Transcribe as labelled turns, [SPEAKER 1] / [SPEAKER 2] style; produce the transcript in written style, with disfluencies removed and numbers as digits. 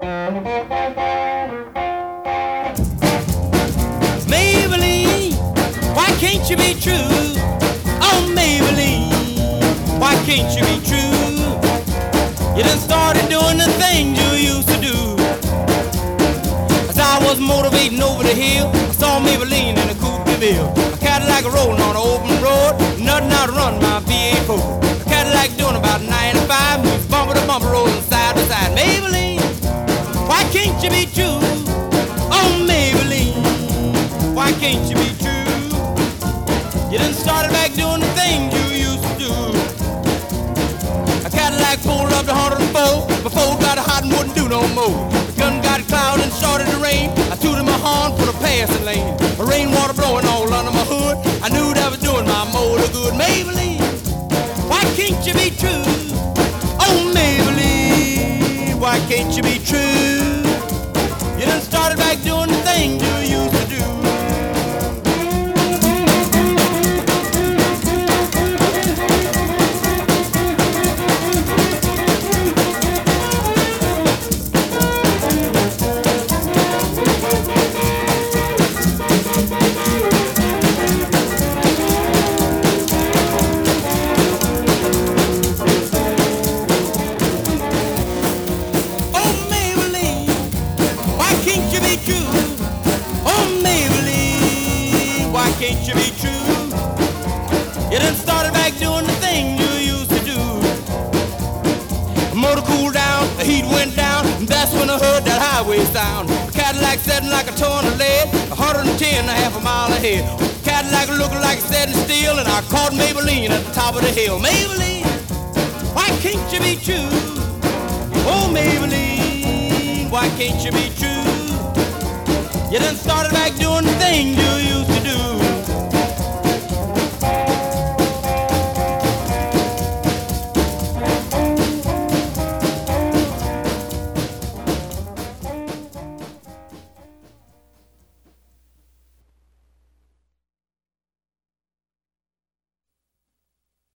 [SPEAKER 1] Maybelline, why can't you be true? Oh, Maybelline, why can't you be true? You done started doing the things you used to do. As I was motivating over the hill, I saw Maybelline in a coupe de ville. A Cadillac rolling on an open road, nothing out to run my V8 A Cadillac doing about 95, moves bumper to bumper, rolling side to side. Maybelline, why can't you be true? Oh, Maybelline, why can't you be true? You done started back doing the things you used to do. A Cadillac pulled up to 104, before it got hot and wouldn't do no more. The gun got cloud and started to rain. I tooted my horn for the passing lane. The rainwater blowing all under my hood. I knew that was doing my motor good. Maybelline, why can't you be true? Oh, Maybelline, why can't you be true? You done started back doing the things you used to do. Can't you be true? You done started back doing the thing you used to do. The motor cooled down, the heat went down, and that's when I heard that highway sound. The Cadillac setting like a ton of lead, 110 a half a mile ahead. The Cadillac looking like it's setting still, and I caught Maybelline at the top of the hill. Maybelline, why can't you be true? Oh, Maybelline, why can't you be true? You done started back doing the thing you used to do.